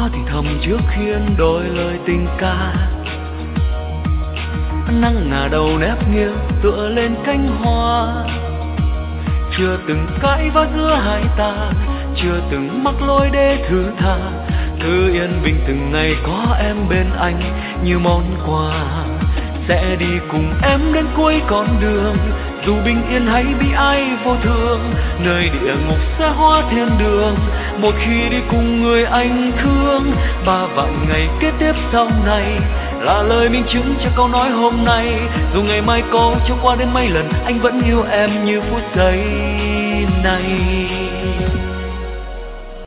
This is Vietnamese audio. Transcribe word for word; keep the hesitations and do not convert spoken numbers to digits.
thì thầm trước khiên đôi lời tình ca. Nắng ngả đầu nép nghiêng tựa lên cánh hoa, chưa từng cãi vã giữa hai ta, chưa từng mắc lỗi để thứ tha. Cứ yên bình từng ngày có em bên anh như món quà, sẽ đi cùng em đến cuối con đường, dù bình yên hay bị ai vô thương. Nơi địa ngục sẽ hóa thiên đường một khi đi cùng người anh thương. Ba vạn ngày kế tiếp sau này là lời minh chứng cho câu nói hôm nay. Dù ngày mai có trôi qua đến mấy lần, anh vẫn yêu em như phút giây này.